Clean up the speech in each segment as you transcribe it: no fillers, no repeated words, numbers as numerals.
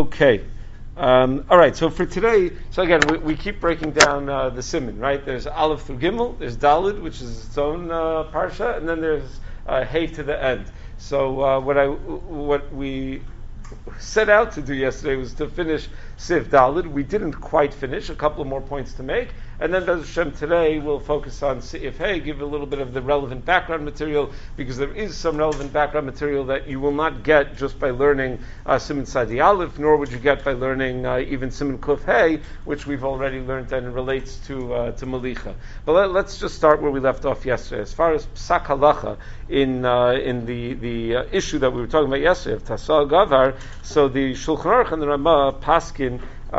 Okay. All right. So for today, again, we keep breaking down the Siman, right? There's Aleph through Gimel, there's Dalid, which is its own parsha, and then there's Hey to the end. So what we set out to do yesterday was to finish Siv Dalid. We didn't quite finish. A couple of more points to make. And then, Bez Hashem, today we'll focus on Sif Hey, give a little bit of the relevant background material, because there is some relevant background material that you will not get just by learning Siman Sadi Aleph, nor would you get by learning even Siman Kuf Hey, which we've already learned and it relates to Malicha. But let's just start where we left off yesterday. As far as Psak Halacha in the issue that we were talking about yesterday of Tasa Gavar, so the Shulchan Aruch and the Ramah paskin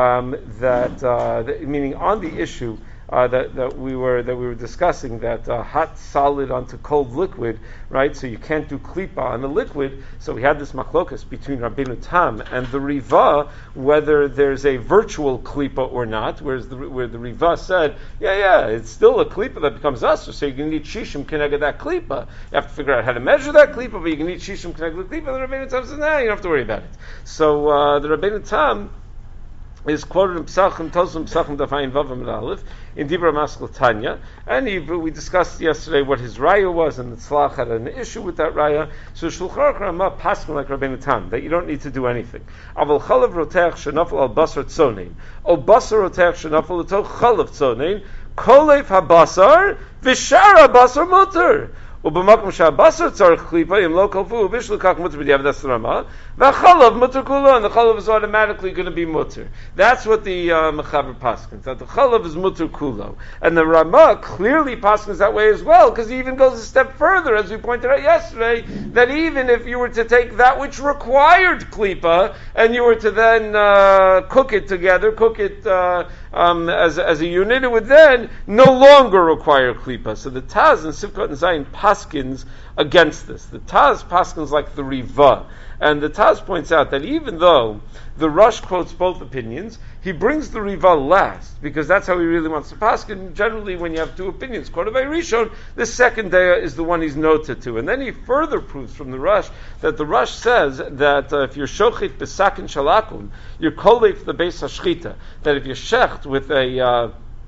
meaning on the issue that we were discussing, that hot solid onto cold liquid, right? So you can't do klipa on the liquid. So we had this machlokas between Rabbeinu Tam and the Riva whether there's a virtual klipa or not. Where the Riva said, yeah, it's still a klipa that becomes usher. So you can need shishim keneged that klipa. You have to figure out how to measure that klipa, but you can need shishim keneged the klipa. The Rabbeinu Tam says, no, you don't have to worry about it. So the Rabbeinu Tam is quoted in Psachim, Tosum Psachim Dafayin Vavam and Aleph, in Dibra Maskal Tanya, and we discussed yesterday what his raya was, and the Tzlach had an issue with that raya. So Shulchan Aruch Ramah paskin like Rabbeinu Tam, that you don't need to do anything. Aval chalav roteach shenafel al basar tzonein, o basar roteach shenafel l'toch chalav tzonein, kolev habasar v'shara basar muter. ובמקום שהבשר צריך קליפה, אם לא קלפו, ובשל כך mutter b'diavad הסרמה, והחלב mutter kulo, and the chalav is automatically going to be mutter. That's what the Mechaber paskins, that the chalav is mutter kulo. And the Ramah clearly paskins that way as well, because he even goes a step further, as we pointed out yesterday, that even if you were to take that which required klipa, and you were to then cook it as a unit, it would then no longer require klipa. So the Taz and Sivkot and Zayin paskins against this. The Taz paskins like the Riva. And the Taz points out that even though the Rush quotes both opinions, he brings the Riva last, because that's how he really wants to paskin. Generally, when you have two opinions, quoted by Rishon, the second daya is the one he's noted to. And then he further proves from the Rush that the Rush says that if you're shochit besakin shalakum, you're kolef the beis hashchita, that if you're shecht with a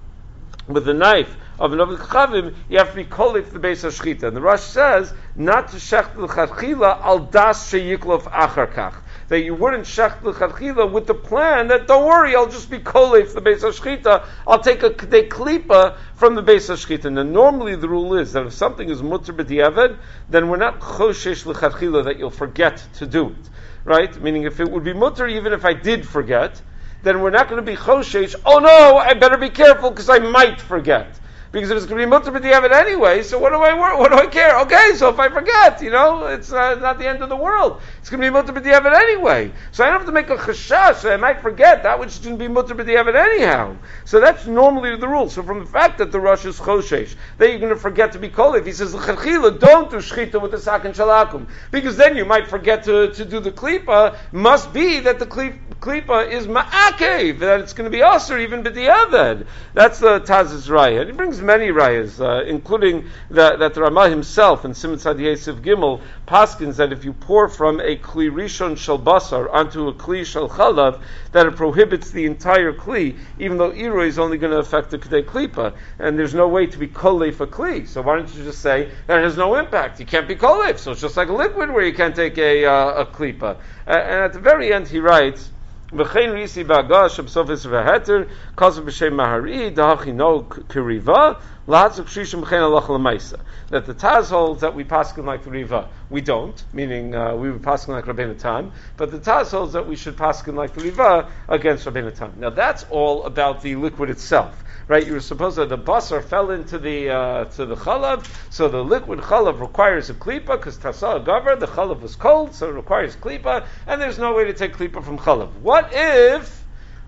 knife of an Ovid Chavim, you have to be kolif the Beis HaShchita. And the Rush says, not to shecht l'chadchila al das sheyiklof achar kach. That you wouldn't shecht l'chadchila with the plan that, don't worry, I'll just be kolif the Beis HaShchita, I'll take a kedei klipa from the Beis HaShchita. And normally the rule is that if something is mutter b'diavad, then we're not choshesh l'chadchila that you'll forget to do it. Right? Meaning if it would be mutter even if I did forget, then we're not going to be choshesh, oh no, I better be careful because I might forget. Because if it's going to be mutter b'diavad anyway, so what do I care? Okay, so if I forget, it's not the end of the world. It's going to be mutter b'diavad anyway. So I don't have to make a chashash that I might forget that which is going to be mutter b'diavad anyhow. So that's normally the rule. So from the fact that the Rosh is choshesh, that you're going to forget to be kolif, he says, l'chadchila, don't do shchita with the sakin shalakum. Because then you might forget to do the klipa. Must be that the klipa is ma'akev, that it's going to be aser even b'diavad. That's the Taz's raya. And he brings many rayas, including that the Ramah himself in Siman Sadi Yosef Gimel paskins that if you pour from a kli rishon shel basar onto a kli shel chalav, that it prohibits the entire kli, even though iru is only going to affect the kedei klipa, and there's no way to be kolef a kli. So why don't you just say that it has no impact? You can't be kolef, so it's just like a liquid where you can't take a klipa. And at the very end he writes, V'chein risi ba'agash absofis v'heter kazav b'shem mahari dahachi no kiriva lahatzuk shishim v'chein alach l'maisa. That the Taz holds that we paskin like the Riva. We don't, meaning we would paskin like Rabbeinu Tam, but the Taz holds that we should paskin like the Riva against Rabbeinu Tam. Now that's all about the liquid itself. Right, you were supposed that the basar fell into the chalav, so the liquid chalav requires a klipa, because tasa gavar, the chalav was cold, so it requires klipa, and there's no way to take klipa from chalav. What if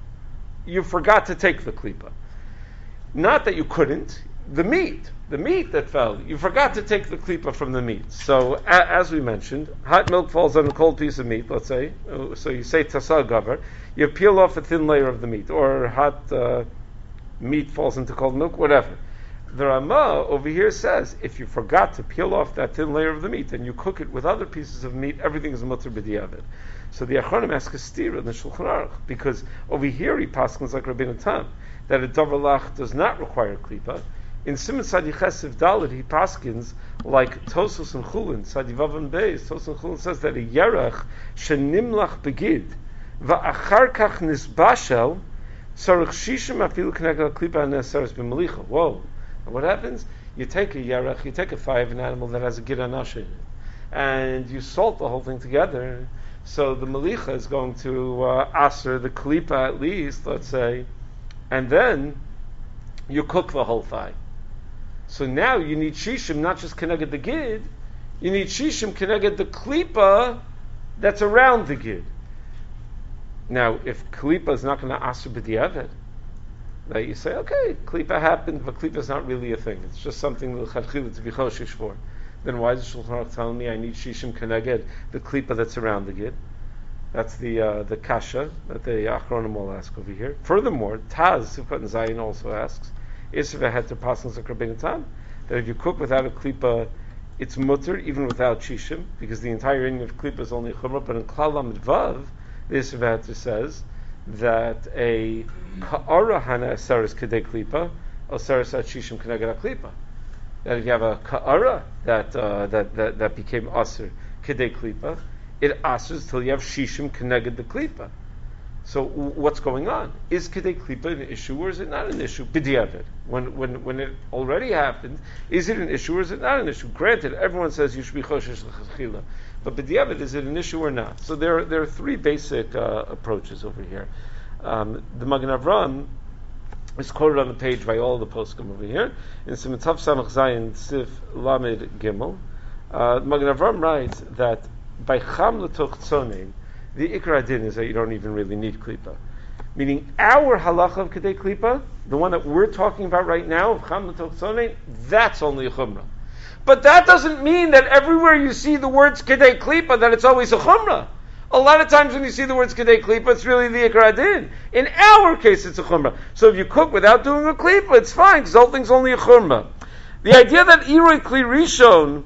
you forgot to take the klipa? Not that you couldn't, the meat that fell, you forgot to take the klipa from the meat. So, as we mentioned, hot milk falls on a cold piece of meat, let's say, so you say tasa gavar, you peel off a thin layer of the meat, or hot meat falls into cold milk, whatever. The Rama over here says, if you forgot to peel off that thin layer of the meat and you cook it with other pieces of meat, everything is mutter b'diavad. So the Achronim ask a stira in the Shulchan Aruch, because over here he paskins like Rabbeinu Tam, that a davar lach does not require klipa. In Siman Sadi Chesiv Dalet he paskins like Tosos and Chulin, Sadi Vav and Beis. Tosos and Chulin says that a yerach shenimlach begid va'achar kach nisbashel tzarich shishim afilu k'neged klipa neseres b'melicha. Whoa. And what happens? You take a yerach, you take a thigh of an animal that has a gid anashe in it, and you salt the whole thing together. So the melicha is going to aser the klipa at least, let's say, and then you cook the whole thigh. So now you need shishim, not just keneged the gid, you need shishim keneged the klipa that's around the gid. Now, if klipa is not going to aser b'diavad, that you say, okay, klipa happened, but klipa is not really a thing. It's just something l'chadchila to be choshish for. Then why is the Shulchan Aruch telling me I need shishim keneged the klipa that's around the gid? That's the kasha that the Achronim will ask over here. Furthermore, Taz Sivkot and Zayin also asks, Isra had to pass like Rabbeinu Tam, that if you cook without a klipa, it's mutter even without shishim, because the entire inyan of klipa is only chumrah. But in Klal Lamed Vav, the Isra says that a ka'ara hana aseres kedei klipa, aseres at shishim keneged klipa. That if you have a ka'ara that became aser kedei klipa, it asers till you have shishim keneged the klipa. So what's going on? Is kedei klipa an issue or is it not an issue? B'diavad. When it already happened, is it an issue or is it not an issue? Granted, everyone says you should be choshesh l'chachila, but b'diavad, is it an issue or not? So there are three basic approaches over here. The Magen Avraham is quoted on the page by all the poskim over here in Siman Tav Samach Zayin Sif Lamed Gimel. Magen Avraham writes that by cham l'toch tzonein, the ikra din is that you don't even really need klipa. Meaning our halacha of kedei klipa, the one that we're talking about right now, of cham l'toch tzonein, that's only a chumrah. But that doesn't mean that everywhere you see the words kedei klipa, that it's always a chumrah. A lot of times when you see the words kedei klipa, it's really the ikra din. In our case, it's a chumrah. So if you cook without doing a klipa, it's fine, because the whole thing's only a chumrah. The idea that iroi kli rishon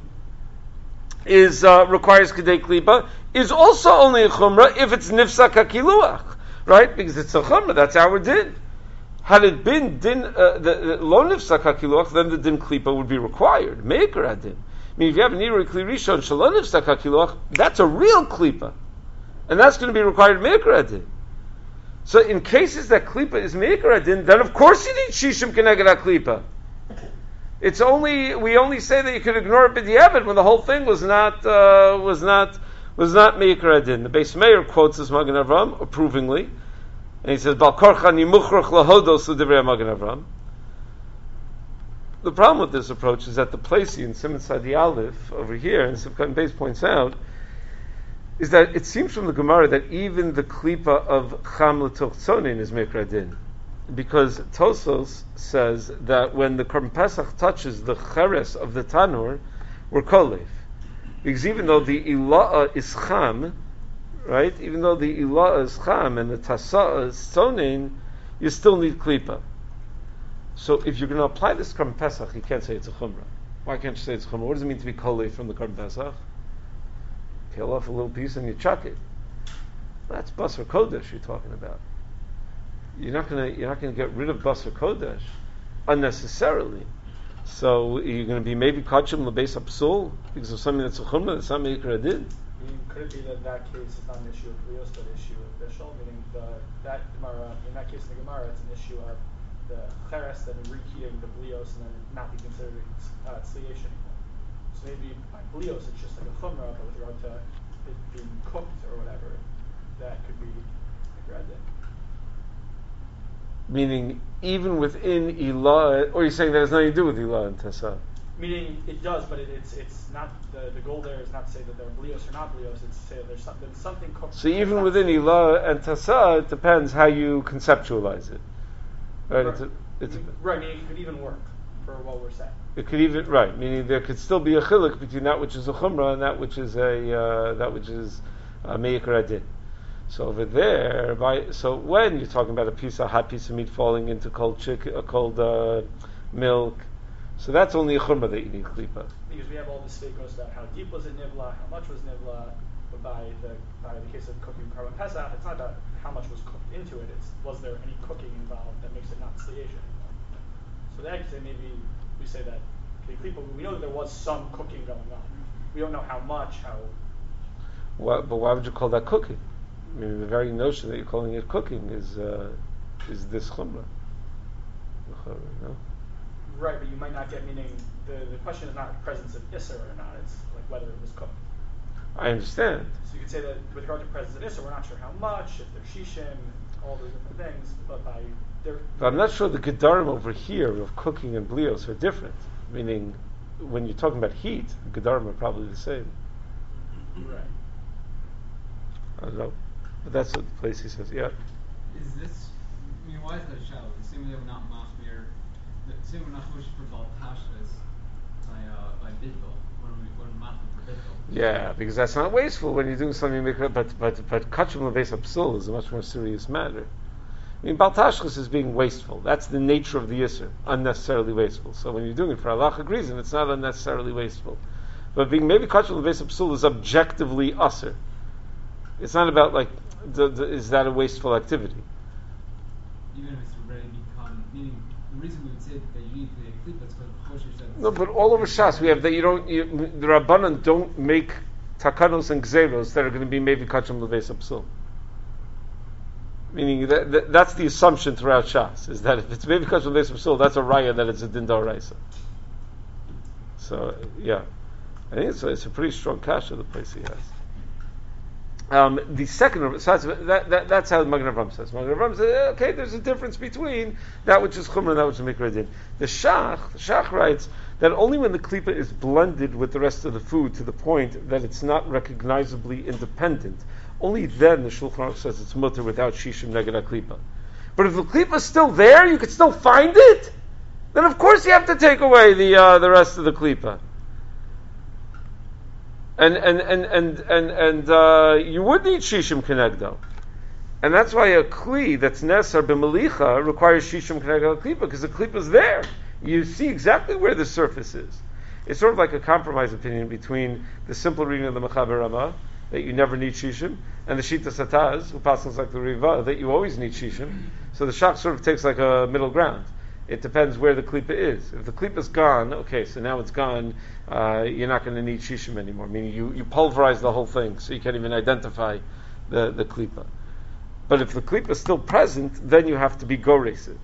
is requires kedei klipa is also only a chumrah if it's nifsak hakiluach, right? Because it's a chumrah, that's our din. Had it been din the lo nifsak hakiluach, then the din klipa would be required. Meikar adin. I mean, if you have an iroi kli rishon shalon nifsak hakiluach, that's a real klipa, and that's going to be required meikar adin. So in cases that klipa is meikar adin, then of course you need shishim keneged klipa. We only say that you could ignore it b'diavad when the whole thing was not meikar adin. The Beis Meir quotes this Magen Avraham approvingly, and he says, "Bal korcha ni muchrach lahodos l'divrei Magen Avraham." The problem with this approach is that the Placey in Siman Sadi Aleph over here, and Sivkot Beis points out, is that it seems from the Gemara that even the klipa of cham l'toch tzonein is meikar adin. Because Tosos says that when the Korban Pesach touches the cheres of the tanur, we're kolev. Because even though the ila'ah is cham, right? Even though the ila'ah is cham and the tasa'ah is tzonein, you still need klipa. So if you're going to apply this Korban Pesach, you can't say it's a chumrah. Why can't you say it's a chumrah? What does it mean to be kolev from the Korban Pesach? Peel off a little piece and you chuck it. That's basar kodesh you're talking about. You're not gonna get rid of basar kodesh unnecessarily. So you're going to be maybe kachim lebeis hapsul because of something that's a chumrah that's not meikar adin. Could it be that in that case it's not an issue of brios but an issue of bishul, meaning that Gemara, in that case in the Gemara, it's an issue of the cheres and rekiying the blios and then not be considered tzliyesh anymore. So maybe by blios it's just like a chumrah, but with regard to it being cooked or whatever, that could be meikar adin. Meaning, even within Ilah, or you're saying that has nothing to do with Ilah and Tasa? Meaning, it does, but it's not, the goal there is not to say that they're blios or not blios, it's to say that there's something cooked. So even within Ilah and Tasa, it depends how you conceptualize it. Right? Right, meaning it could even work for what we're saying. It could even, right, meaning there could still be a chiluk between that which is a chumrah and that which is a meikar adin. So over there, so when you're talking about a hot piece of meat falling into cold milk, So that's only a chumrah that you need klipa. Because we have all the stakos about how deep was it nivla, how much was nivla, but by the case of cooking Karban Pesach, it's not about how much was cooked into it, it's was there any cooking involved that makes it not stayation. So that could say maybe we say that we know that there was some cooking going on. We don't know how much, But why would you call that cooking? I mean, the very notion that you're calling it cooking is this chumrah. No? Right, but you might not get, meaning the question is not presence of Isser or not, it's like whether it was cooked. I understand. So you could say that with regard to presence of Isser, we're not sure how much, if they're shishim, all those different things, but by their... But I'm not sure the gedarim over here of cooking and blios are different. Meaning, when you're talking about heat, the gedarim are probably the same. Right. I don't know. But that's what the place he says, yeah. Is this, I mean, why is that shallow? Assuming they were not machmir, assuming we're not kosher for baltashlis by bittul, when machmir for bittul. Yeah, because that's not wasteful when you're doing something, but kachum lebeis hapsul is a much more serious matter. I mean, baltashlis is being wasteful. That's the nature of the yisr, unnecessarily wasteful. So when you're doing it for halachic reason, it's not unnecessarily wasteful. But being maybe kachum lebeis hapsul is objectively usr. It's not about like, is that a wasteful activity? Even if it's already become, meaning the reason we would say that you need the klipa is because kosher said. No, but all over Shas we have that the Rabbanan don't make takanos and gzeros that are going to be maybe kachum lebeis hapsul. Meaning that's the assumption throughout Shas, is that if it's maybe kachum lebeis hapsul, that's a raya that it's a din d'oraisa. So yeah, I think it's a pretty strong kasha the place he has. The second, so that's how Magen Avraham says. Magen Avraham says, okay, there's a difference between that which is chumrah and that which is mikra din. The Shach writes that only when the klipa is blended with the rest of the food to the point that it's not recognizably independent, only then the Shulchan Aruch says it's mutter without shishim neged klipa. But if the klipa is still there, you can still find it. Then of course you have to take away the rest of the klipa. And you would need shishim kenegdo, and that's why a kli that's nesar b'melicha requires shishim kenegdo klipa, because the klipa is there. You see exactly where the surface is. It's sort of like a compromise opinion between the simple reading of the Mechaber Ramah that you never need shishim, and the Shita Sataz, who passes like the Riva, that you always need shishim. So the Shach sort of takes like a middle ground. It depends where the klipa is. If the klipa is gone, okay, so now it's gone, you're not going to need shishim anymore. Meaning you pulverize the whole thing, so you can't even identify the klipa. But if the klipa is still present, then you have to be gores it.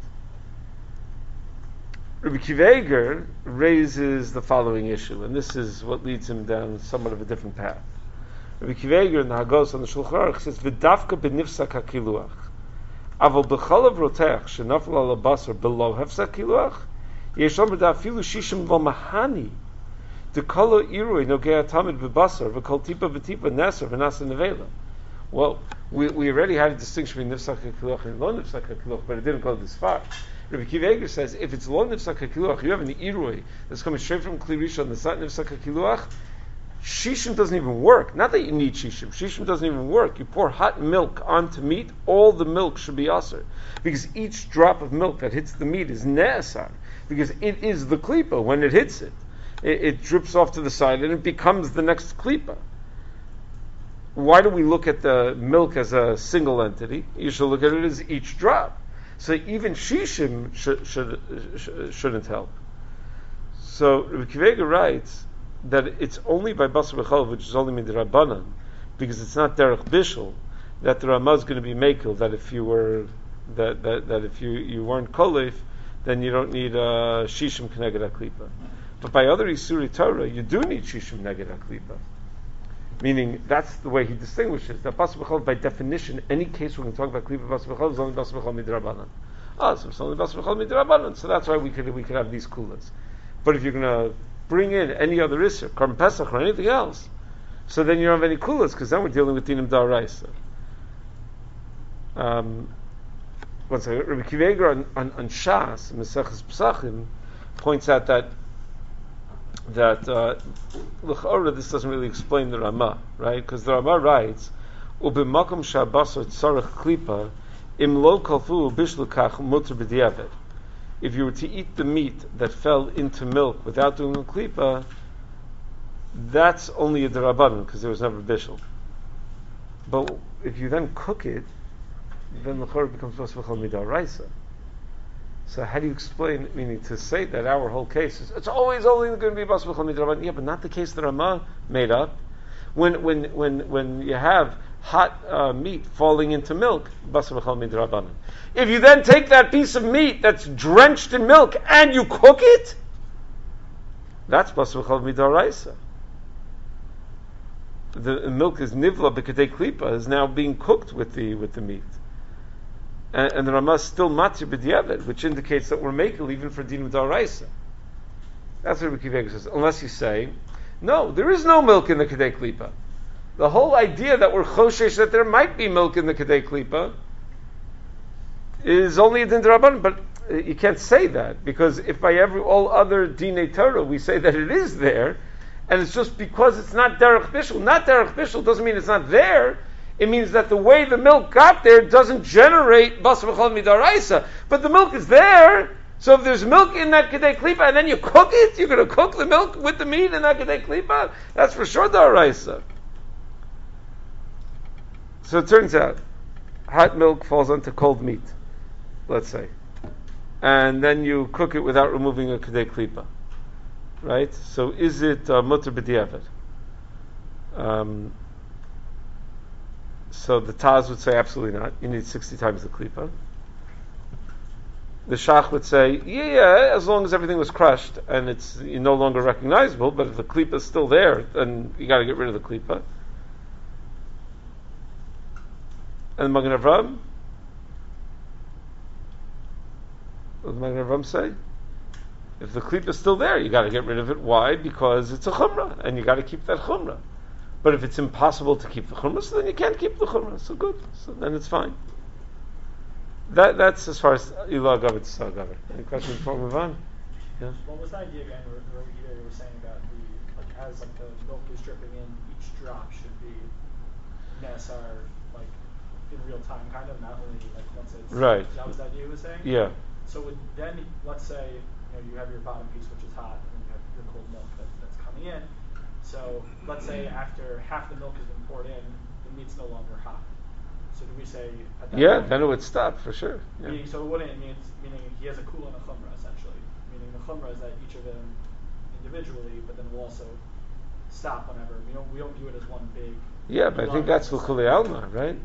Rabbi Akiva Eiger raises the following issue, and this is what leads him down somewhat of a different path. Rabbi Akiva Eiger in the Hagos on the Shulchan Aruch says, "V'davka b'nifsak hakiluach." Aval b'chalav rotech shenafel al basar below hefsak kiluach yeshom b'dafilu shishim v'mahani dekolo irui nogea tamid b'basar v'kol tipa v'tipa neser v'nasa nevela. Well, we already had a distinction between nifsak kiluach and lo nifsak kiluach, but it didn't go this far. Rabbi Akiva Eiger says if it's lo nifsak kiluach, you have an irui that's coming straight from Kli Rishon, that's not nifsak kiluach. Shishim doesn't even work. Not that you need shishim. Shishim doesn't even work. You pour hot milk onto meat, all the milk should be aser. Because each drop of milk that hits the meat is ne'asar. Because it is the klipa. When it hits it, it drips off to the side and it becomes the next klipa. Why do we look at the milk as a single entity? You should look at it as each drop. So even shishim shouldn't help. So Rabbi Akiva Eiger writes that it's only by basar b'chalav, which is only midrabanan, because it's not derech bishul, that the Ramah is going to be mekel. That if you were that if you weren't kolef, then you don't need shishim keneged haklipa. But by other isuri Torah, you do need shishim neged haklipa. Meaning that's the way he distinguishes that basar b'chalav by definition. Any case we're going to talk about klipa basar b'chalav is only basar b'chalav midrabanan. So it's only basar b'chalav midrabanan. So that's why we could have these kulas. But if you're going to bring in any other Isser, Karban Pesach or anything else, so then you don't have any kulas, because then we're dealing with dinim d'oraisa. One second. Rabbi Akiva Eiger on Shas, Maseches Pesachim, points out that l'chora this doesn't really explain the Ramah, right? Because the Ramah writes, "U'b'makom she'abasar tzarech klipa, im lo kalfu b'shlukach muter b'diavad." if you were to eat the meat that fell into milk without doing a klipa, that's only a derabanan because there was never bishul. But if you then cook it, then the chor becomes basar b'chol midaraisa. So how do you explain? Meaning to say that our whole case is it's always only going to be basar b'chol midarabanan. Yeah, but not the case that Ramah made up. When you have hot meat falling into milk, basar b'chol midrabanan. If you then take that piece of meat that's drenched in milk and you cook it, that's basar b'chol midaraisa. The milk is nivla b'kedei klipa, is now being cooked with the meat, and the Ramah is still matir b'diavad, which indicates that we're making even for din midaraisa. That's what Rabbi Akiva says. Unless you say, no, there is no milk in the kedei klipa. The whole idea that we're choshesh that there might be milk in the kedei klipa is only a din d'Rabbanan, but you can't say that, because if by all other dinei Torah we say that it is there, and it's just because it's not derech bishul doesn't mean it's not there. It means that the way the milk got there doesn't generate basar b'chol midaraisa, but the milk is there. So if there's milk in that kedei klipa and then you cook it, you're going to cook the milk with the meat in that kedei klipa, that's for sure daraisa. So it turns out, hot milk falls onto cold meat, let's say, and then you cook it without removing a kedei klipa, right? So is it mutter b'diavad? So the Taz would say absolutely not. You need 60 times the klipa. The Shach would say, yeah, as long as everything was crushed and it's no longer recognizable, but if the klipa is still there, then you got to get rid of the klipa. And the Magen Avraham, what did the Magen Avraham say? If the klipa is still there, you got to get rid of it. Why? Because it's a chumrah, and you got to keep that chumrah. But if it's impossible to keep the chumrah, so then you can't keep the chumrah. So good. So then it's fine. That's as far as Ilah Gavet Tzal Gavet. Any questions before we move on? Yeah. What was the idea again? Where you were saying about as the milk is dripping in, each drop should be nesar in real time, kind of, not only once it's right. That was the idea you were saying. Yeah. So then, let's say you have your bottom piece which is hot, and then you have your cold milk that's coming in. So let's say after half the milk has been poured in, the meat's no longer hot. So do we say at that point, then it would stop for sure. Yeah. So it wouldn't meaning he has a kula and a chumrah essentially. Meaning the chumrah is that each of them individually, but then we'll also stop whenever we don't do it as one big. Yeah, but I think that's l'kulei alma, right?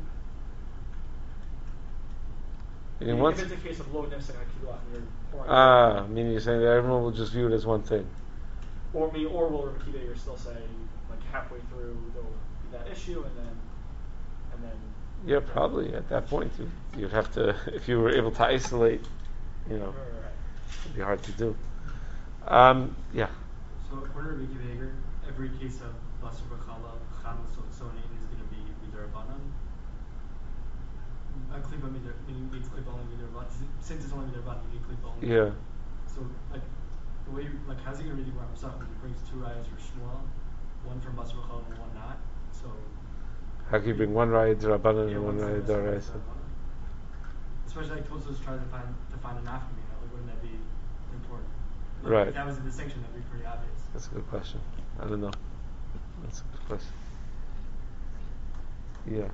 If it's a case of low nifsek hakilach and you're pouring. Meaning you're saying that everyone will just view it as one thing. Or will Rabbi Akiva you're still saying halfway through there'll be that issue and then. Yeah, probably at that point you'd have to, if you were able to isolate, Right. it'd be hard to do. Yeah. So according to Rabbi Akiva, every case of basar b'chala chametz sonin is going to be midarabanan. Klipa means klipa only midarabanan. Since it's only midarabanan, you need klipa only. Yeah. So the way how's he going to read the Gemara himself when he brings two rayas for Shmuel, one from basar b'chala and one not? So. How can you bring one raya d'Rabbanan and one raya d'Oraisa? Especially Tosfos trying to find an aftermina. Wouldn't that be important? Right. If that was a distinction, that'd be pretty obvious. That's a good question. I don't know. That's a good question. Yeah.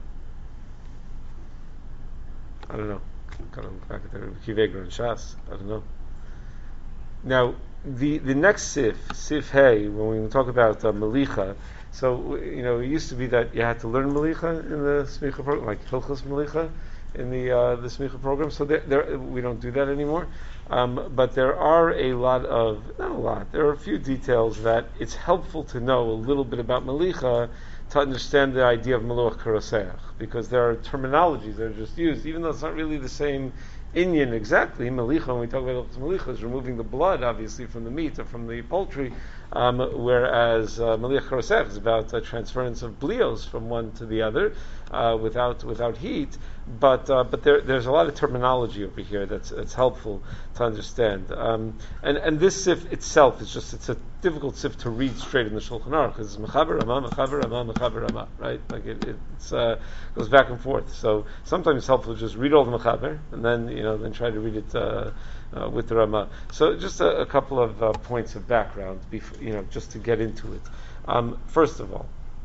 I don't know. Kind of look back at the Kivegra and Shas. I don't know. Now, the next Sif Hey, when we talk about Melicha, so it used to be that you had to learn Melicha in the Smicha program, like Hilchos Melicha in the Smicha program. So we don't do that anymore. But there are there are a few details that it's helpful to know a little bit about Melicha to understand the idea of Meluach Karoseach, because there are terminologies that are just used, even though it's not really the same inyan exactly. Melicha, when we talk about Melicha, is removing the blood, obviously, from the meat or from the poultry, whereas Meluach Karoseach is about transference of blios from one to the other without heat. But there's a lot of terminology over here that's helpful to understand. And this sif itself it's a difficult sif to read straight in the Shulchan Aruch, because it's mechaber Ramah, mechaber Ramah, mechaber Ramah, right? Like it goes back and forth. So sometimes it's helpful to just read all the mechaber, and then than try to read it with the Rama. So just a couple of points of background, before, just to get into it. First of all,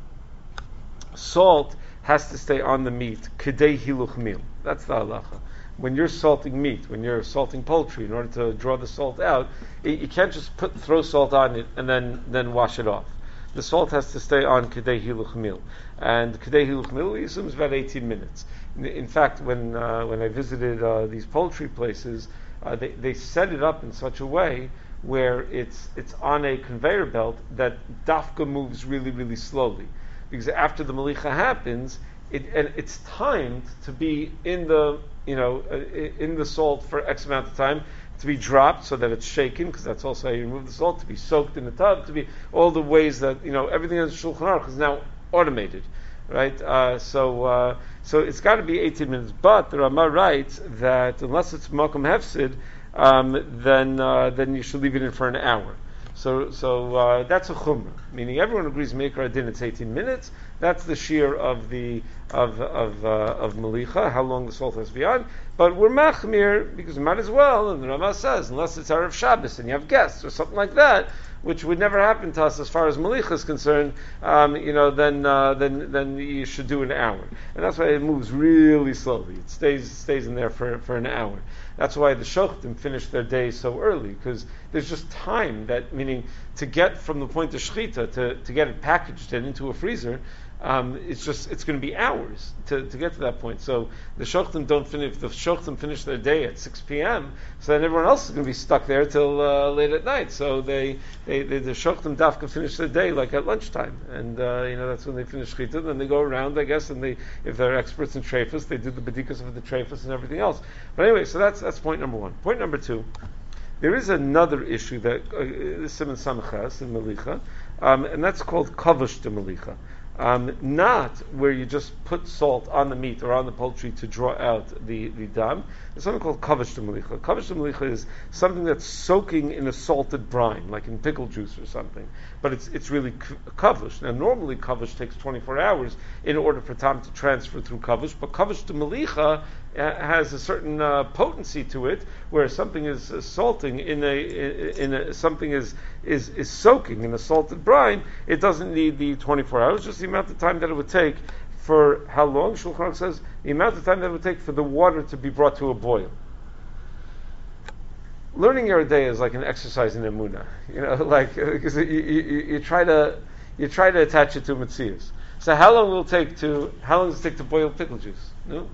salt has to stay on the meat, kedei hiluch mil. That's the halacha. When you're salting meat, when you're salting poultry, in order to draw the salt out, you can't just throw salt on it and then wash it off. The salt has to stay on kedei hiluch mil, and kedei hiluch mil we assume is about 18 minutes. In fact, when I visited these poultry places, they set it up in such a way where it's on a conveyor belt that dafka moves really, really slowly, because after the malicha happens, it's timed to be in the in the salt for X amount of time, to be dropped so that it's shaken, because that's also how you remove the salt, to be soaked in the tub, to be all the ways that everything on the Shulchan Aruch is now automated, right? So it's got to be 18 minutes. But the Rama writes that unless it's makom hefsid, then you should leave it in for an hour. So that's a chumrah, meaning everyone agrees Meikar Adin it's 18 minutes. That's the shear of malicha, how long the salt has to be on. But we're machmir because we might as well, and the Rama says, unless it's Erev Shabbos and you have guests or something like that, which would never happen to us as far as malicha is concerned, then you should do an hour. And that's why it moves really slowly. It stays in there for an hour. That's why the shochtim finish their day so early, because there's just time, meaning to get from the point of shechita to get it packaged and into a freezer, it's going to be hours to get to that point. So the shochtim don't finish. The shochtim finish their day at 6 p.m. So then everyone else is going to be stuck there till late at night. So the shochtim dafka finish their day like at lunchtime, and that's when they finish shechita. Then they go around, I guess, and if they're experts in treifas, they do the bedikas of the treifas and everything else. But anyway, so that's point number one. Point number two. There is another issue that Simon Samachas in Malicha, and that's called kavush de Malicha. Not where you just put salt on the meat or on the poultry to draw out the dam. There's something called kavush de Malicha. Kavush de Malicha is something that's soaking in a salted brine, like in pickle juice or something. But it's really kavush. Now, normally kavush takes 24 hours in order for time to transfer through kavush, but kavush de Malicha has a certain potency to it, where something is salting something is soaking in a salted brine. It doesn't need the 24 hours, just the amount of time that it would take. For how long? Shulchan Aruch says the amount of time that it would take for the water to be brought to a boil. Learning your day is like an exercise in emunah, because you try to attach it to Metzius. So how long does it take to boil pickle juice? No.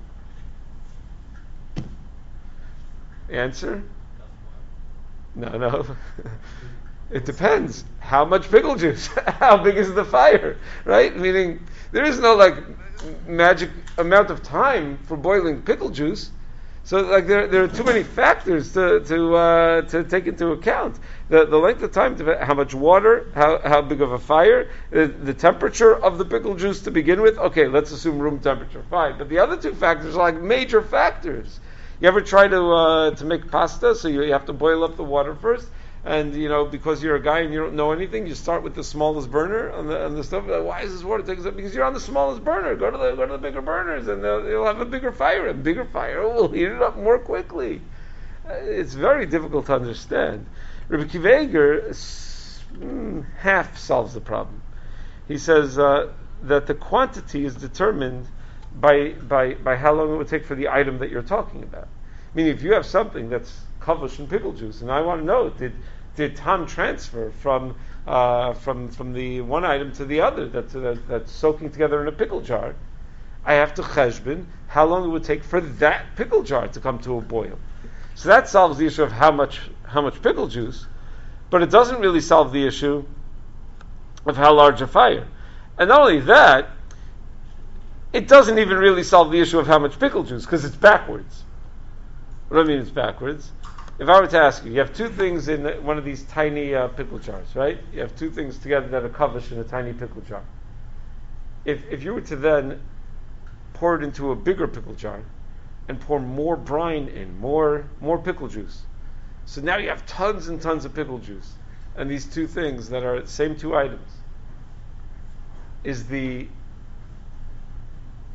Answer? No. It depends. How much pickle juice? How big is the fire? Right? Meaning, there is no magic amount of time for boiling pickle juice. So there are too many factors to take into account. The length of time, how much water, how big of a fire, the temperature of the pickle juice to begin with. Okay, let's assume room temperature. Fine. But the other two factors are like major factors. You ever try to make pasta? So you have to boil up the water first, and because you're a guy and you don't know anything, you start with the smallest burner on the stove. Why is this water taking up? Because you're on the smallest burner. Go to the bigger burners, and you'll have a bigger fire. A bigger fire will heat it up more quickly. It's very difficult to understand. Rabbi Akiva Eiger half solves the problem. He says that the quantity is determined by how long it would take for the item that you're talking about. Meaning, if you have something that's kavush and pickle juice, and I want to know, did time transfer from the one item to the other that's soaking together in a pickle jar, I have to cheshbon how long it would take for that pickle jar to come to a boil. So that solves the issue of how much pickle juice, but it doesn't really solve the issue of how large a fire. And not only that, it doesn't even really solve the issue of how much pickle juice, because it's backwards. What do I mean it's backwards? If I were to ask you, you have two things in one of these tiny pickle jars, right? You have two things together that are kavush in a tiny pickle jar. If you were to then pour it into a bigger pickle jar and pour more brine in, more pickle juice, so now you have tons and tons of pickle juice, and these two things that are the same two items, is the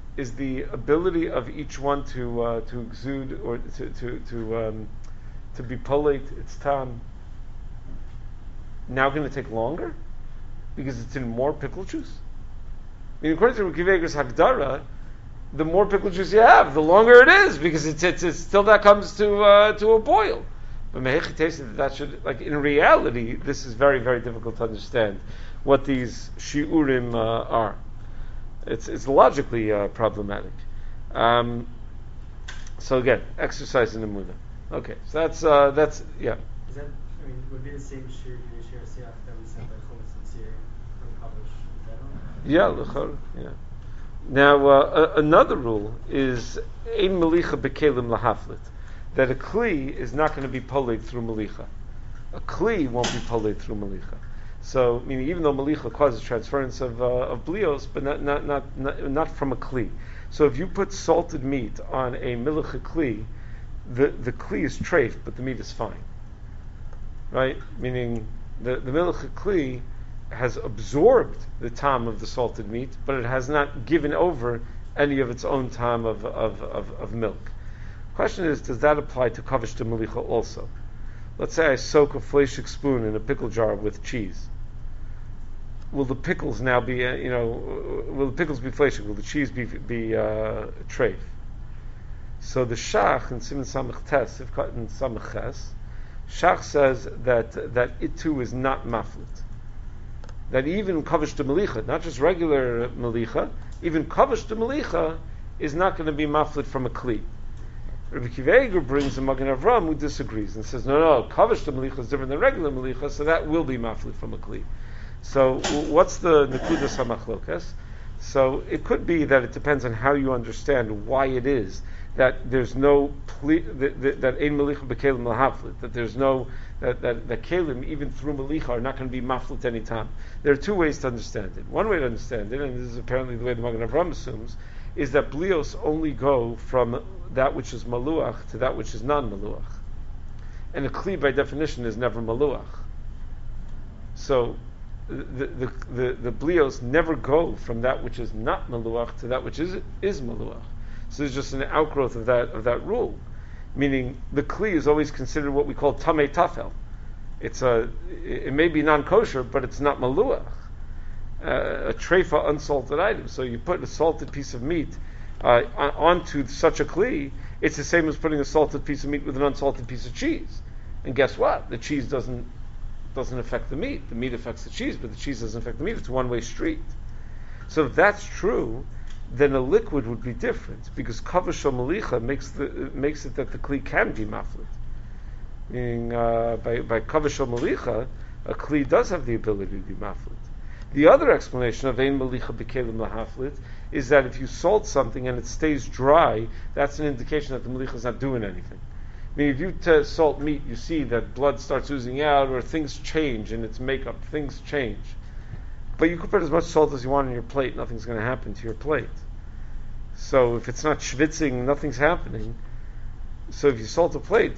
is the ability of each one to exude or to be polite its tam now going to take longer because it's in more pickle juice? I mean, according to Reb Akiva Eiger's Hagdara, the more pickle juice you have, the longer it is because it's still that comes to a boil. But Mehechi tasted that should, like, in reality, this is very, very difficult to understand what these shiurim are. It's logically problematic. So again, exercise in the Emunah. Okay, so that's yeah. Is that, I mean, would be the same shir siach that we said by Chumash and Tzir from Kavush in general? Yeah, l'chor, yeah. Now, another rule is ein melicha bekelim lahaflit, that a kli is not going to be poled through melicha. A kli won't be poled through melicha. So, meaning even though melicha causes transference of blios, but not from a kli. So, if you put salted meat on a melicha kli, the kli is treif, but the meat is fine, right? Meaning the melicha kli has absorbed the tam of the salted meat, but it has not given over any of its own tam of milk. Question is, does that apply to kavish de melicha also? Let's say I soak a fleshik spoon in a pickle jar with cheese. Will the pickles now be, will the pickles be fleshik? Will the cheese be treif? So the Shach in Siman Samach Tes, if cut in Samach Ches, Shach says that it too is not maflit. That even kavish de melicha, not just regular melicha, even kavish de melicha is not going to be maflit from a kli. Rabbi Akiva Eiger brings a Magen Avram who disagrees and says, no, kavish de melicha is different than regular melicha, so that will be maflit from a kli. So what's the nekudas hamachlokas? So it could be that it depends on how you understand why it is that there's no that ein melicha bekelim lahaflit, that there's no that kelim even through melicha are not going to be maflit any time. There are two ways to understand it. One way to understand it, and this is apparently the way the Magen Avram assumes, is that blios only go from that which is maluach to that which is non-maluach, and a kli by definition is never maluach. So the blios never go from that which is not maluach to that which is maluach. So there's just an outgrowth of that rule, meaning the kli is always considered what we call tamei tafel. It may be non-kosher, but it's not maluach, a treifa unsalted item. So you put a salted piece of meat onto such a kli, it's the same as putting a salted piece of meat with an unsalted piece of cheese. And guess what? The cheese doesn't affect the meat. The meat affects the cheese, but the cheese doesn't affect the meat. It's a one-way street. So if that's true, then a liquid would be different, because kavish or melicha makes it that the kli can be maflit. Meaning by kavish or melicha, a kli does have the ability to be maflit. The other explanation of ein melicha bekelim lahaflit is that if you salt something and it stays dry, that's an indication that the melicha is not doing anything. I mean, if you salt meat, you see that blood starts oozing out, or things change in its makeup, things change. But you could put as much salt as you want on your plate, nothing's going to happen to your plate. So if it's not schwitzing, nothing's happening. So if you salt a plate,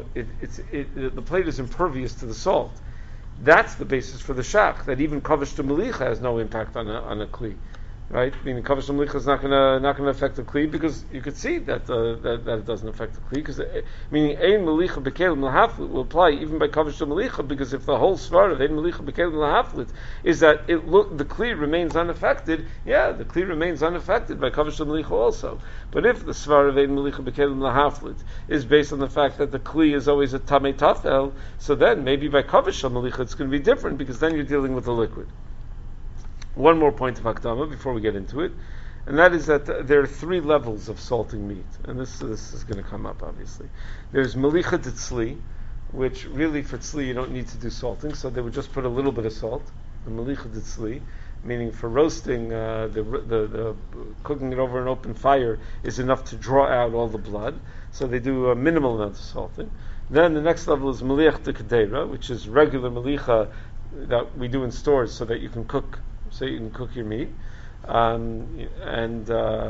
the plate is impervious to the salt. That's the basis for the shach, that even kavish de melicha has no impact on a kli. Right? Meaning kavish de melicha is not going to affect the kli, because you could see that it doesn't affect the kli. Because meaning ein melicha bekelim lahaflit will apply even by kavish de melicha, because if the whole svar of ein melicha bekelim lahaflit is that the kli remains unaffected, yeah, the kli remains unaffected by kavish de melicha also. But if the svar of ein melicha bekelim lahaflit is based on the fact that the kli is always a tamei tafel, so then maybe by kavish de melicha it's going to be different, because then you're dealing with a liquid. One more point of Hakdama before we get into it, and that is that there are three levels of salting meat, and this is going to come up obviously. There's melicha de tzli, which really for tzli you don't need to do salting, so they would just put a little bit of salt. The melicha de tzli, meaning for roasting, the cooking it over an open fire is enough to draw out all the blood, so they do a minimal amount of salting. Then the next level is meliach de kedera, which is regular melicha that we do in stores so that you can cook. So you can cook your meat, and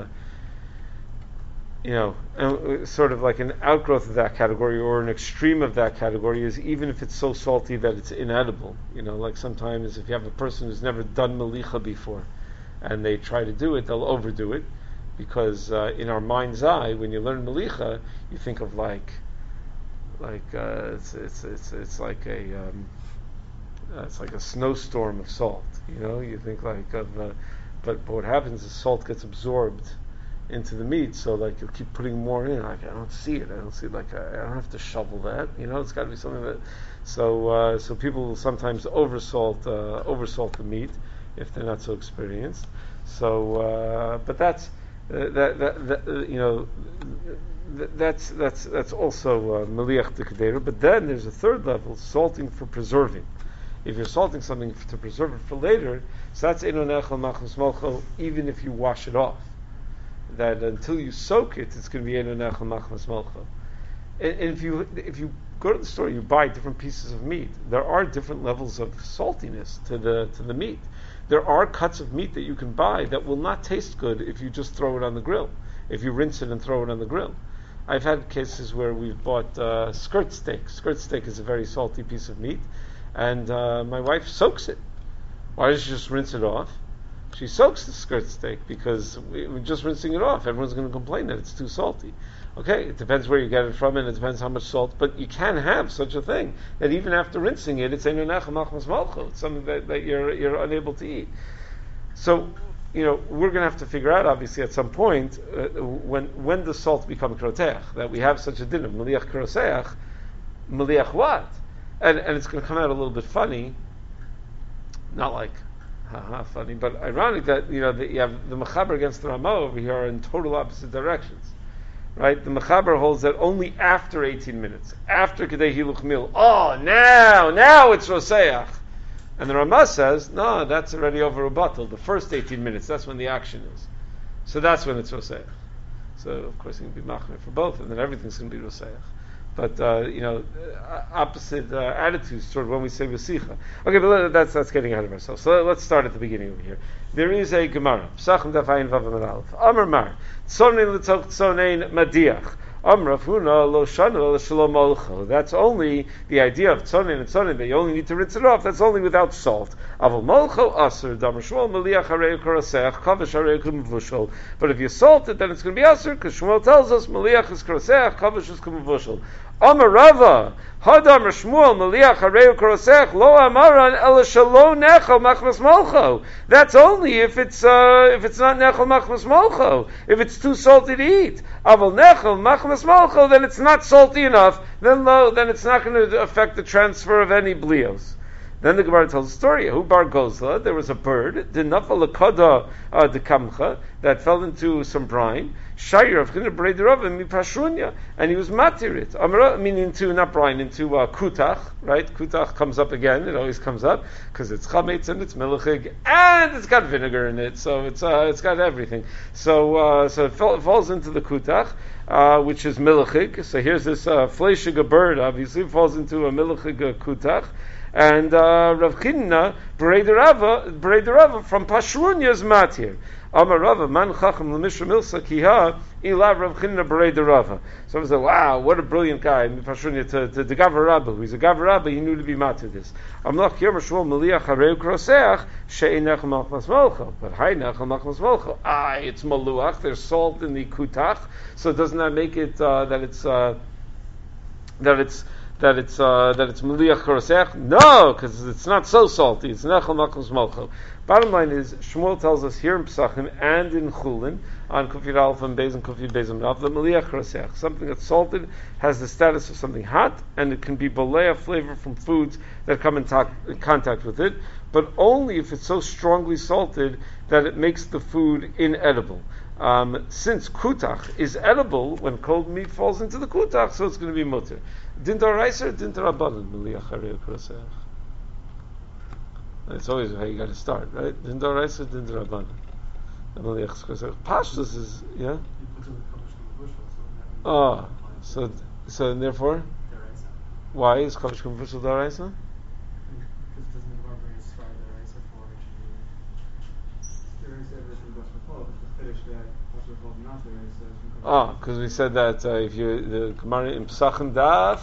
sort of like an outgrowth of that category or an extreme of that category is even if it's so salty that it's inedible. Like sometimes if you have a person who's never done melicha before, and they try to do it, they'll overdo it, because in our mind's eye, when you learn melicha, you think of like it's like a it's like a snowstorm of salt. You think like of, but what happens is salt gets absorbed into the meat, so like you'll keep putting more in. Like I don't see it. I don't see like I don't have to shovel that. It's got to be something that. So people will sometimes oversalt the meat if they're not so experienced. So but that's that's also meliach dekadera. But then there's a third level, salting for preserving. If you're salting something to preserve it for later, so that's eino nechal machmas malcho, even if you wash it off. That until you soak it, it's going to be eino nechal machmas malcho. And if you go to the store, you buy different pieces of meat. There are different levels of saltiness to the meat. There are cuts of meat that you can buy that will not taste good if you just throw it on the grill. If you rinse it and throw it on the grill. I've had cases where we've bought skirt steak. Skirt steak is a very salty piece of meat, and my wife soaks it. Why does she just rinse it off? She soaks the skirt steak because we're just rinsing it off. Everyone's going to complain that it's too salty. Okay, it depends where you get it from, and it depends how much salt. But you can have such a thing that even after rinsing it, it's eino nechal machmas malcho. It's something that you're unable to eat. So we're going to have to figure out, obviously, at some point when does salt become kroteach? That we have such a din of meliach kroseach, meliach what? And it's going to come out a little bit funny, not like funny, but ironic that that you have the Mechaber against the Ramah over here are in total opposite directions. Right? The Mechaber holds that only after 18 minutes, after Kedei Hiluch Mil, now it's Roseach. And the Ramah says, no, that's already over rebuttal. The first 18 minutes, that's when the action is. So that's when it's Roseach. So, of course, you can be Machmir for both, and then everything's going to be Roseach. But, opposite attitudes toward when we say Vasicha. Okay, but that's getting ahead of ourselves. So let's start at the beginning over here. There is a Gemara. Psachim Daf Ayin Vav Amud Aleph. Amar Mar. Tzonein l'tzoch tzonein madiach. Amar Huna lo shanu lo shalom olcho. That's only the idea of tzonein and tzonein, that you only need to rinse it off. That's only without salt. Aval molcho asur damar Shmuel meliach harei koroseach kavish harei kumvushol. But if you salt it, then it's going to be asur, because Shmuel tells us meliach is koroseach, kavish is kumvushol. Amar Rava, Hadam Shmuel Meliach Harei Korosech Lo Amaran Ela Shalo Nechal Machmas Malcho. That's only if it's not Nechal Machmas Malcho. If it's too salty to eat. Aval Nechal Machmas Malcho, then it's not salty enough. Then it's not going to affect the transfer of any blios. Then the Gemara tells a story. Hu bar Gozla, there was a bird, the Nafal Lakada de Kamcha, that fell into some brine. Shayir of China Brei Rava mi Pashunya, and he was matirit. Amara, meaning into not brine, into kutach. Right, kutach comes up again. It always comes up because it's chametz and it's melachig and it's got vinegar in it, so it's got everything. So it falls into the kutach, which is melachig. So here's this fleishiga bird. Obviously, it falls into a melachig kutach. And Rav Chinna Brei Rava from Pashrunya's matir. Amar Rava man chacham l'mishra milsa kiha ilav Rav Chinna Brei Rava. So I was like, wow, what a brilliant guy, Pashunya, to the Gavar Rabba. He's a Gavar Rabba, he knew to be matir this. Amlach Yom Shmuel Meliach Harei Kroseach she'ei nechal machmas malcho. But hay nechal machmas malcho. It's maluach. There's salt in the kutach. So doesn't that make it that it's meliach korosech? No, because it's not so salty. It's nechal machmas malcho. Bottom line is, Shmuel tells us here in Pesachim and in Chulin, on Kufid Aleph and Beis and Kufid Beis and Rav, that meliach korosech, something that's salted, has the status of something hot, and it can be bolea flavor from foods that come in contact with it, but only if it's so strongly salted that it makes the food inedible. Since kutach is edible, when cold meat falls into the kutach, so it's going to be mutter. Din d'oraisa or din d'rabbanan, meliach harei korosech? That's always how you got to start, right? Din d'oraisa or din d'rabbanan? Meliach korosech. Pashtus is, yeah? So therefore? Why is kavish kumvushal d'oraisa? Because it doesn't involve bringing a star d'oraisa for it. Because we said that if you the Gemara in Pesachim Daf.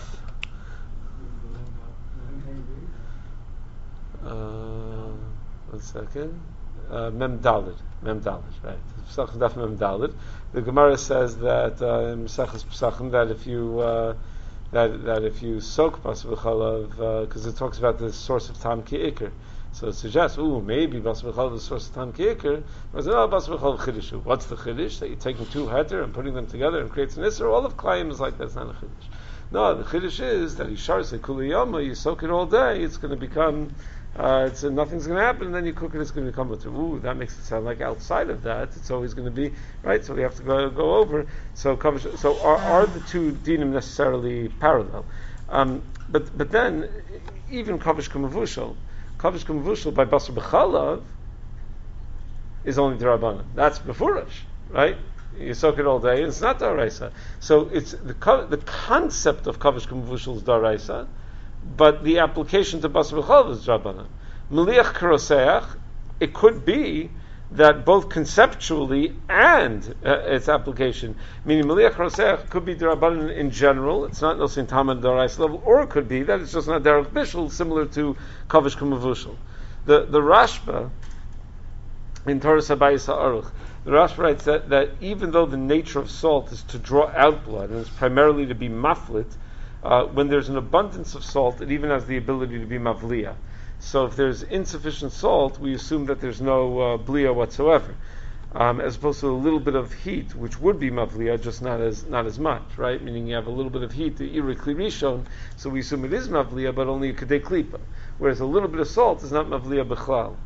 One second. Mem Dalid, right? Pesachim Daf Mem Dalid. The Gemara says that in Mesechus Pesachim that if you that if you soak basar b'chalav, because it talks about the source of tam ki'ikr, so it suggests, maybe basar b'chalav is the source of tam ki'ikr. I said, basar b'chalav chiddush. What's the chiddush? That you're taking two heter and putting them together and creates an isser. All of Klayim is like that's not a chiddush. No, the chiddush is that Yishar say kuliyama, you soak it all day, it's going to become, nothing's going to happen, and then you cook it, it's going to become mutter. That makes it sound like outside of that, it's always going to be, right, so we have to go over. So are the two dinim necessarily parallel? But then, even kavish kamavushal by basar b'chalav is only d'Rabbanan. That's befurish, right? You soak it all day, and it's not daraisa. So it's the concept of kavish kamavushal is daraisa, but the application to basar b'chalav is d'Rabbanan. Meliach karoseach, it could be that both conceptually and its application, meaning meliach karoseach could be d'Rabbanan in general. It's not nosin tamad daraisa level, or it could be that it's just not derech bishul, similar to kavish kamavushal. The Rashba in Torah Sabayis HaAruch, the Rashba writes that even though the nature of salt is to draw out blood, and it's primarily to be maflit, when there's an abundance of salt, it even has the ability to be mavliya. So if there's insufficient salt, we assume that there's no bliya whatsoever, as opposed to a little bit of heat, which would be mavliya, just not as much, right? Meaning you have a little bit of heat, the iri kli rishon, so we assume it is mavliya, but only a kedei klipa. Whereas a little bit of salt is not mavliya b'chlal.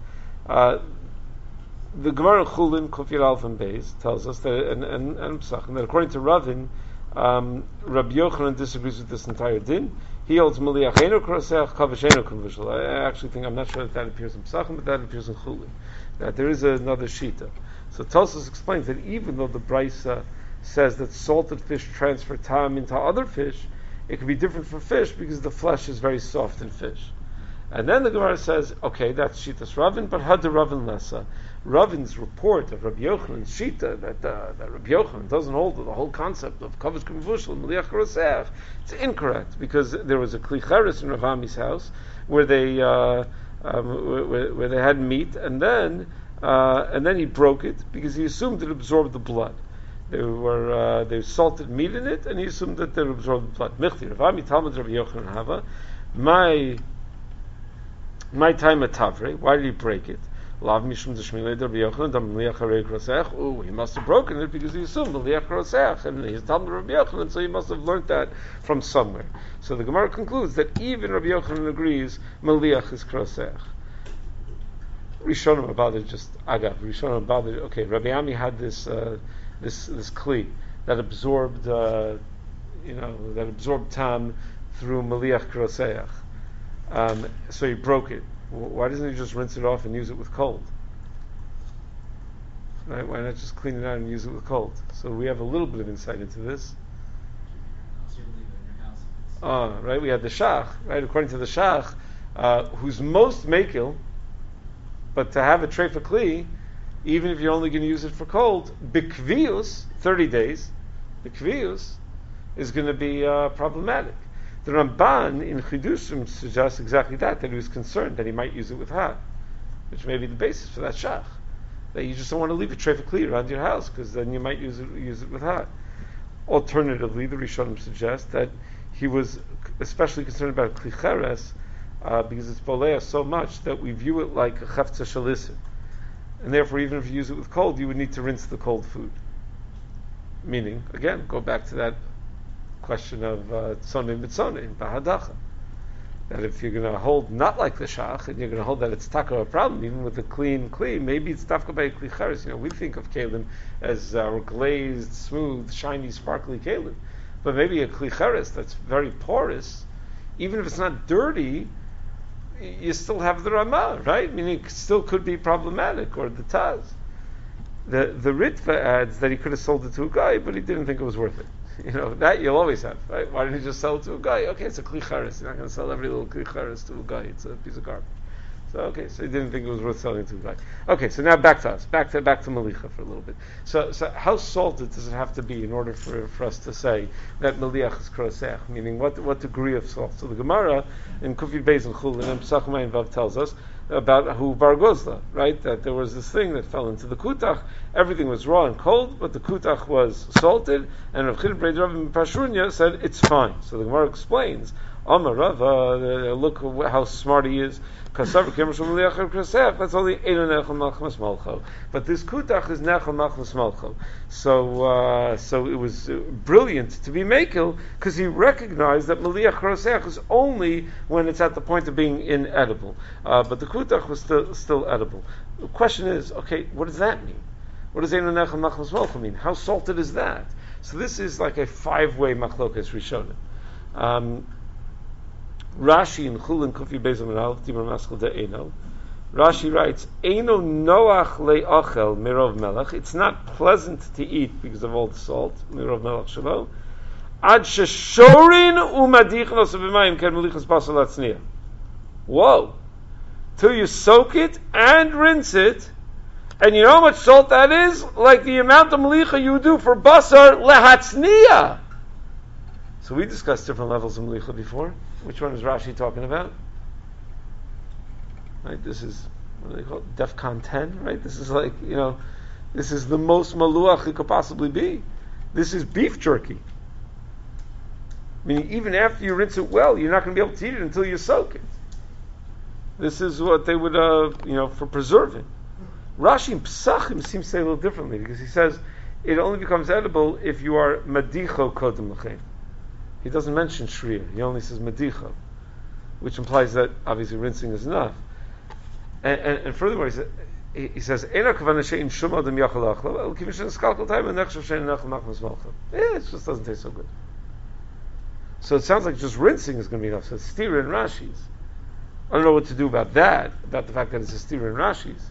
The Gemara Chulin Kufir Alf and Beis tells us that, and Pesachim, that according to Ravin, Rabbi Yochanan disagrees with this entire din. He holds Meliach Eino Karoseach Kavish Eino Kamavushal. I actually think, I'm not sure that appears in Pesachim, but that appears in Chulin. That there is another shita. So Tosfos explains that even though the Brisa says that salted fish transfer tam into other fish, it can be different for fish because the flesh is very soft in fish. And then the Gemara says, okay, that's Shitas Ravin, but had the Ravin Lessa. Ravin's report of Rabbi Yochanan's Shita, that Rabbi Yochanan doesn't hold the whole concept of Kavish Kamavushal and Meliach Karoseach, it's incorrect, because there was a Kli Cheres in Rav Ami's house, where they had meat, and then he broke it, because he assumed it absorbed the blood. They salted meat in it, and he assumed that they absorbed the blood. Michti, Rav Ami Talmud Rabbi Yochanan Hava, my time at Tavre, why did he break it? Lav mishum d'shmilei Rabbi Yochanan dam meliach harei kroseach. He must have broken it because he assumed meliach kroseach, and he's Talmud Rabbi Yochanan, so he must have learned that from somewhere. So the Gemara concludes that even Rabbi Yochanan agrees meliach is kroseach. Rishonim about it, just agav. Rishonim about it. Okay, Rabbi Ami had this kli that absorbed, tam through meliach kroseach. So he broke it. Why doesn't he just rinse it off and use it with cold? Right? Why not just clean it out and use it with cold? So we have a little bit of insight into this. Right? We had the Shach, right? According to the Shach, who's most makil, but to have a treifa kli, even if you're only going to use it for cold, bikvius, 30 days, bikvius is going to be problematic. The Ramban in Chidushim suggests exactly that he was concerned that he might use it with hot, which may be the basis for that shach. That you just don't want to leave a treifa kli around your house, because then you might use it with hot. Alternatively, the Rishonim suggest that he was especially concerned about kli cheres, because it's bolea so much that we view it like a chefza shalisir. And therefore, even if you use it with cold, you would need to rinse the cold food. Meaning, again, go back to that question of tzonim b'tzonim bahadacha. That if you're going to hold not like the shach, and you're going to hold that it's taka a problem, even with a clean kli, maybe it's tafka by a kli cheres. We think of kelim as glazed, smooth, shiny, sparkly kelim, but maybe a kli cheres that's very porous, even if it's not dirty, you still have the Ramah, right? Meaning it still could be problematic, or the Taz. The Ritva adds that he could have sold it to a guy, but he didn't think it was worth it. That you'll always have, right? Why didn't he just sell it to a guy? Okay, it's a kli cheres. You're not going to sell every little kli cheres to a guy. It's a piece of garbage. So he didn't think it was worth selling to the guy. Okay, so now back to us, back to Melicha for a little bit. So how salted does it have to be in order for us to say that Meliach is krosech? Meaning, what degree of salt? So the Gemara in Kufid Beis and Chulin and Pesach Mayim Vav tells us about Hu Bar Gozla, right? That there was this thing that fell into the kutach. Everything was raw and cold, but the kutach was salted. And Rav Chid Brei Rav Pashunya said it's fine. So the Gemara explains, Amar Rava, look how smart he is. That's only Eino Nechel Machmas Malcho. But this kutach is Nechel Machmas Malcho. So it was brilliant to be Mekel, because he recognized that Meliach Krosech is only when it's at the point of being inedible. But the kutach was still edible. The question is, okay, what does that mean? What does Eino Nechel Machmas Malcho mean? How salted is that? So this is like a 5-way machlokas Rishonim. Rashi in Chulin Kufi Beis Amarav Timur Maskal De Eino. Rashi writes, Eino Noach le'achel mirov melech. It's not pleasant to eat because of all the salt. Mirov melech shelo. Ad sheshorin umadichnos b'mayim ken melichas basal atzniya. Whoa! Till you soak it and rinse it, and you know how much salt that is? Like the amount of melicha you do for basar lehatzniya. So we discussed different levels of melicha before. Which one is Rashi talking about? Right, this is, what do they call it? DEFCON 10, right? This is like, this is the most maluach it could possibly be. This is beef jerky. Meaning, even after you rinse it well, you're not going to be able to eat it until you soak it. This is what they would, for preserving. Rashi in Pesachim seems to say a little differently, because he says, it only becomes edible if you are madicho kodem l'chein. He doesn't mention shriya. He only says medicha, which implies that obviously rinsing is enough. And furthermore, he says, "Ena kavana she'in shum adam yachal achlo el kivishin skalkal time and nechshav she'in nachal machmas malcha." It just doesn't taste so good. So it sounds like just rinsing is going to be enough. So it's stira and Rashi's. I don't know what to do about that. About the fact that it's a stira and Rashi's.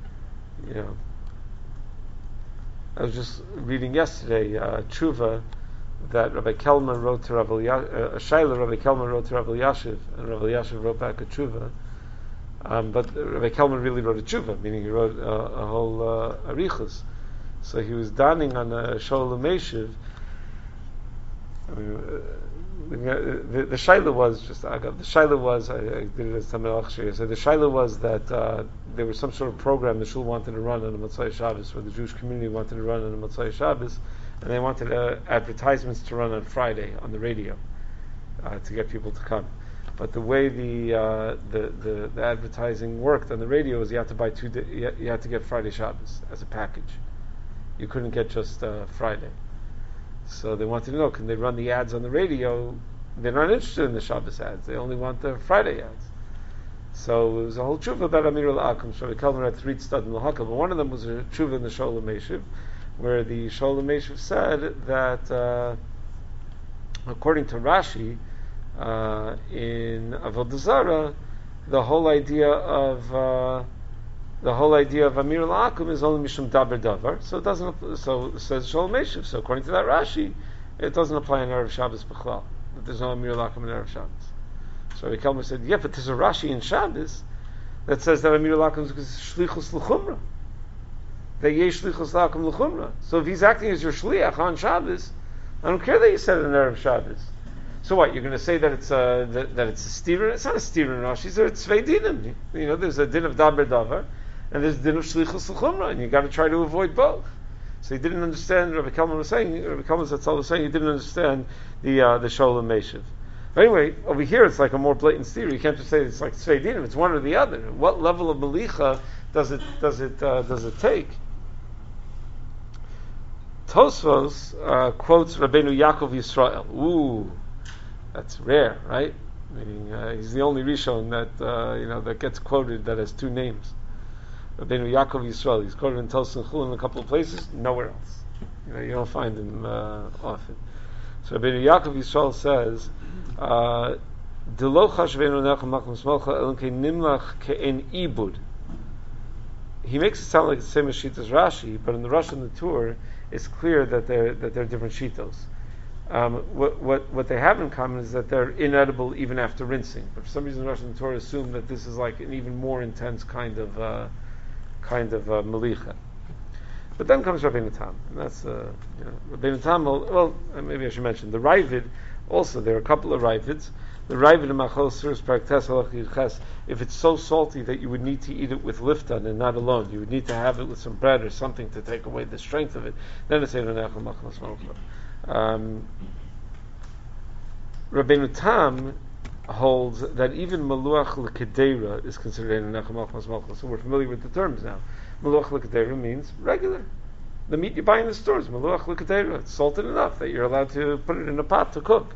I was just reading yesterday tshuva that Rabbi Kelman wrote to Rabbi Shaila. Rabbi Kelman wrote to Rabbi Yashiv, and Rabbi Yashiv wrote back a tshuva. But Rabbi Kelman really wrote a tshuva, meaning he wrote a whole arichas. So he was daning on a Sholem Meshiv. The shaila was just the shaila was I did it as Tamil Achshir. So the shaila was that there was some sort of program the shul wanted to run on a Motzai Shabbos, or the Jewish community wanted to run on a Motzai Shabbos, and they wanted advertisements to run on Friday on the radio to get people to come. But the way the advertising worked on the radio was you had to buy you had to get Friday Shabbos as a package. You couldn't get just Friday. So they wanted to know, can they run the ads on the radio? They're not interested in the Shabbos ads. They only want the Friday ads. So it was a whole tshuva about Amir al-Akum. So we called them at three Tzad al-Hakam. But one of them was a tshuva in the Sholem Meshiv, where the Sholem Meshiv said that, according to Rashi, in Avodah Zarah, the whole idea of Amir al-Akum is only Mishum Daber Davar, so it doesn't. So says Sholem Meshiv. So according to that Rashi, it doesn't apply in Erev Shabbos B'chlal. That there's no Amir al-Akum in Erev Shabbos. So Rabbi Kelmer said, yeah, but there's a Rashi in Shabbos that says that Amir al-Akum is Shlichus L'Chumra. That Yesh Shlichus L'Akum L'Chumra. So if he's acting as your Shliach on Shabbos, I don't care that you said it in Erev Shabbos. So what? You're going to say that it's a steer? It's not a steer in Rashi. It's Tzvei Dinim. There's a din of Daber Davar, and there's a din of Shlichus L'Chumra, and you got to try to avoid both. So he didn't understand. Rabbi Kelman was saying. Rabbi Kelman Zatzal was saying he didn't understand the Sholem Meshiv. But anyway, over here it's like a more blatant steer. You can't just say it's like Tzvei Dinim. It's one or the other. What level of melicha does it take? Tosfos quotes Rabbeinu Yaakov Yisrael. Ooh, that's rare, right? Meaning he's the only Rishon that gets quoted that has two names. Rabbeinu Yaakov Yisrael. He's quoted in Tosin Chul in a couple of places, nowhere else. You don't find him often. So Rabbeinu Yaakov Yisrael says, "Delo chashvenu nechem makom smelcha elokei nimlach ke'en ibud." He makes it sound like the same as Shitas Rashi, but in the Rosh and the Tur, it's clear that they're different shitos. What they have in common is that they're inedible even after rinsing. But for some reason, Rosh and Torah assume that this is like an even more intense kind of malicha. But then comes Rabbeinu Tam, and that's Rabbeinu Tam. Well, maybe I should mention the Ravid. Also, there are a couple of Ravids. The Ravid in Machol Suros Perek Tes Halach Yud, if it's so salty that you would need to eat it with liftan and not alone, you would need to have it with some bread or something to take away the strength of it, then it's Eino Nechel Machmas Malcha. Rabbeinu Tam holds that even Maluach L'Kedeira is considered Eino Nechel Machmas Malcha. So we're familiar with the terms now. Maluach L'Kedeira means regular. The meat you buy in the stores, Maluach L'Kedeira, it's salted enough that you're allowed to put it in a pot to cook.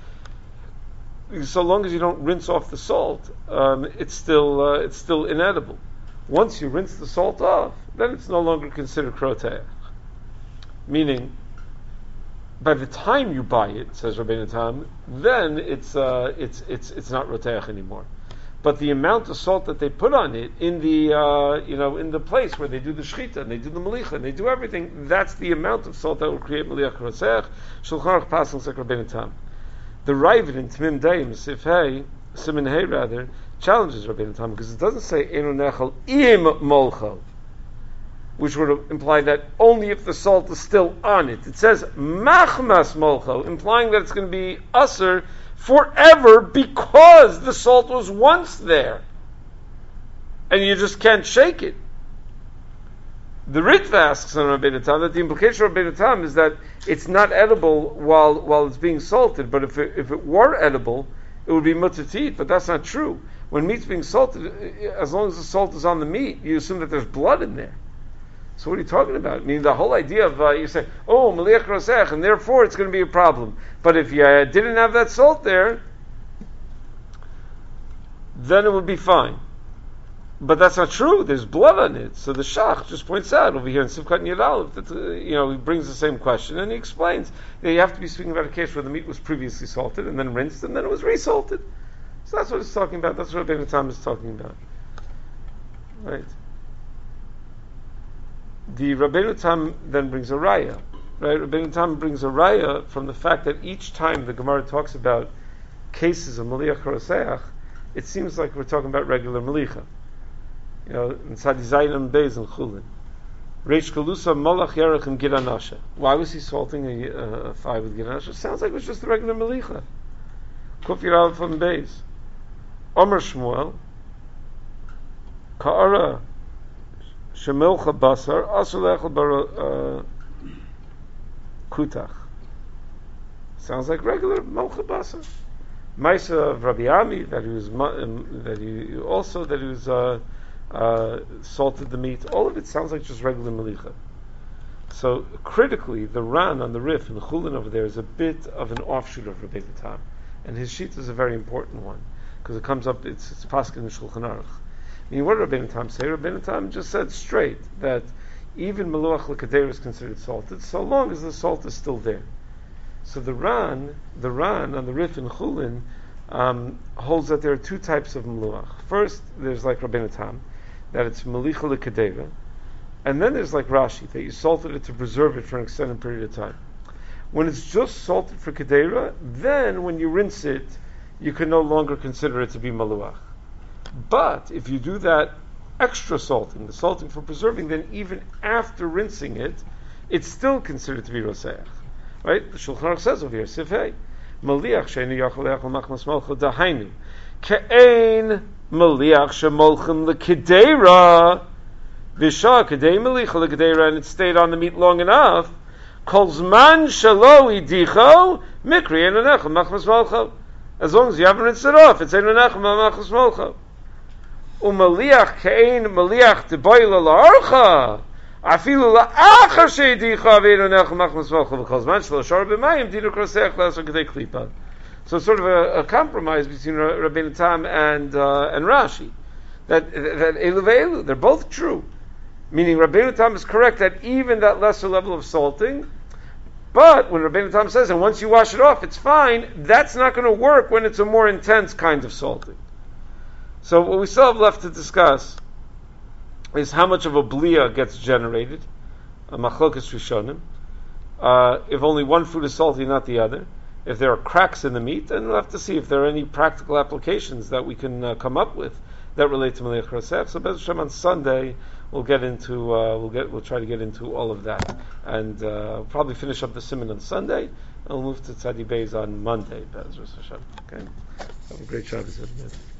So long as you don't rinse off the salt, it's still inedible. Once you rinse the salt off, then it's no longer considered kroteach. Meaning, by the time you buy it, says Rabbeinu Tam, then it's not roteach anymore. But the amount of salt that they put on it in the in the place where they do the shchita and they do the malicha and they do everything, that's the amount of salt that will create maliach roteach. Shulchan Aruch passes like Rabbeinu Tam. The Ravid in Tmim Deim, Siman Hey rather, challenges Rabbeinu Tam because it doesn't say Eino Nechel im molcho, which would imply that only if the salt is still on it. It says machmas molcho, implying that it's going to be usher forever because the salt was once there, and you just can't shake it. The Ritva asks on Rabbeinu Tam that the implication of Rabbeinu Tam is that it's not edible while it's being salted, but if it were edible, it would be mutter to eat, but that's not true. When meat's being salted, as long as the salt is on the meat, you assume that there's blood in there. So what are you talking about? I mean, the whole idea of, you say, oh, maliach rosech, and therefore it's going to be a problem. But if you didn't have that salt there, then it would be fine. But that's not true. There's blood on it. So the Shach just points out over here in Sivkat Yadal that he brings the same question and he explains that you have to be speaking about a case where the meat was previously salted and then rinsed and then it was resalted. So that's what it's talking about. That's what Rabbeinu Tam is talking about. Right? The Rabbeinu Tam then brings a raya. Right? Rabbeinu Tam brings a raya from the fact that each time the Gemara talks about cases of Maliach Roseach, it seems like we're talking about regular Malicha. In Tzadi Zayin Beis and Chulin. Reish Kalusa Molach Yerach and Giranasha. Why was he salting a thigh with Giranasha? Sounds like it was just a regular Melicha. Kuf Yirav from Beis. Omer Shmuel. Ka'ara Shemelcha Basar Asur Lechel Bar Kutach. Sounds like regular Melcha Basar. Maisa of Rabbi Ami that he was salted the meat. All of it sounds like just regular malicha. So critically, the Ran on the Rif in the Chulin over there is a bit of an offshoot of Rabbeinu Tam, and his sheet is a very important one because it comes up. It's Paskin in Shulchan Aruch. I mean, what did Rabbeinu Tam say? Rabbeinu Tam just said straight that even Maluach L'Kadeir is considered salted so long as the salt is still there. So the Ran on the Rif in Chulin holds that there are two types of Maluach. First, there's like Rabbeinu Tam, that it's Malicha L'Kadeira, and then there's like Rashi, that you salted it to preserve it for an extended period of time. When it's just salted for Kadeira, then when you rinse it, you can no longer consider it to be Maluach. But if you do that extra salting, the salting for preserving, then even after rinsing it, it's still considered to be Roseach. Right? The Shulchan Aruch says over here, Sifhei, Maliach she'enu yachol le'achol machmas malcha dahainu, ke'ein Maliach shemolchem l'kedeira v'shah kedei malicha l'kedeira, and it stayed on the meat long enough. Kol zman shelo idicho mikri eino nechel machmas malcha. As long as you haven't rinsed it off, it's eino nechel machmas malcha. Umaliach kein maliach teboil la'archa afilu la'achar sheidicha v'eino nechel machmas malcha v'kol zman shelo shar b'mayim dinu krosech l'asar kedei klipa. So it's sort of a compromise between Rabbeinu Tam and Rashi. That Elu ve'elu, they're both true. Meaning Rabbeinu Tam is correct that even that lesser level of salting, but when Rabbeinu Tam says, and once you wash it off, it's fine, that's not going to work when it's a more intense kind of salting. So what we still have left to discuss is how much of a blia gets generated, a machlokas rishonim. if only one food is salty, not the other. If there are cracks in the meat, then we'll have to see if there are any practical applications that we can come up with that relate to Melech Rasef. So Bez Hashem on Sunday we'll try to get into all of that, and probably finish up the Siman on Sunday, and we'll move to Tzadi Beis on Monday. Bez Hashem. Okay, have a great Shabbos, everybody.